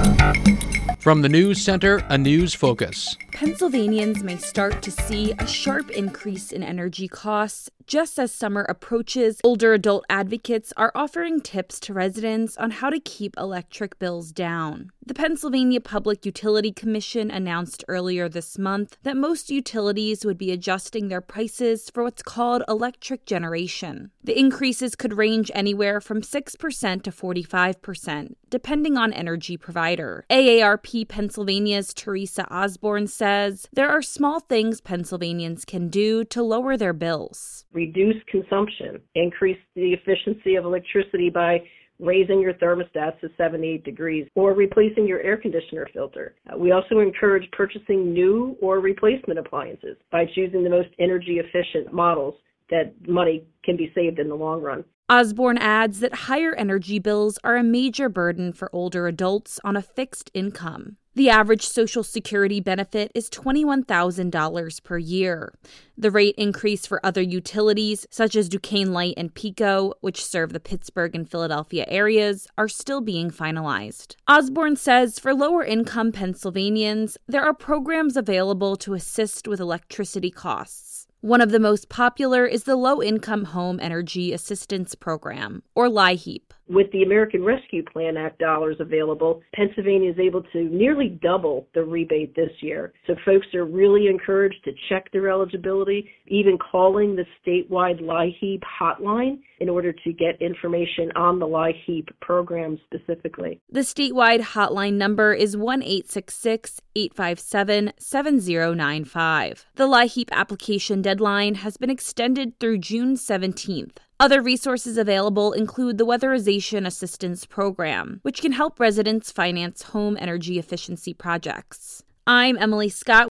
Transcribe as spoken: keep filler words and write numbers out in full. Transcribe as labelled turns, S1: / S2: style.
S1: From the News Center, a news focus.
S2: Pennsylvanians may start to see a sharp increase in energy costs. Just as summer approaches, older adult advocates are offering tips to residents on how to keep electric bills down. The Pennsylvania Public Utility Commission announced earlier this month that most utilities would be adjusting their prices for what's called electric generation. The increases could range anywhere from six percent to forty-five percent, depending on energy provider. A A R P Pennsylvania's Teresa Osborne says there are small things Pennsylvanians can do to lower their bills.
S3: Reduce consumption, increase the efficiency of electricity by raising your thermostats to seventy-eight degrees or replacing your air conditioner filter. Uh, we also encourage purchasing new or replacement appliances by choosing the most energy efficient models that money can be saved in the long run.
S2: Osborne adds that higher energy bills are a major burden for older adults on a fixed income. The average Social Security benefit is twenty-one thousand dollars per year. The rate increase for other utilities, such as Duquesne Light and PECO, which serve the Pittsburgh and Philadelphia areas, are still being finalized. Osborne says for lower-income Pennsylvanians, there are programs available to assist with electricity costs. One of the most popular is the Low-Income Home Energy Assistance Program, or LIHEAP.
S3: With the American Rescue Plan Act dollars available, Pennsylvania is able to nearly double the rebate this year. So folks are really encouraged to check their eligibility, even calling the statewide LIHEAP hotline in order to get information on the LIHEAP program specifically.
S2: The statewide hotline number is one eight six six, eight five seven, seven zero nine five. The LIHEAP application deadline has been extended through June seventeenth. Other resources available include the Weatherization Assistance Program, which can help residents finance home energy efficiency projects. I'm Emily Scott.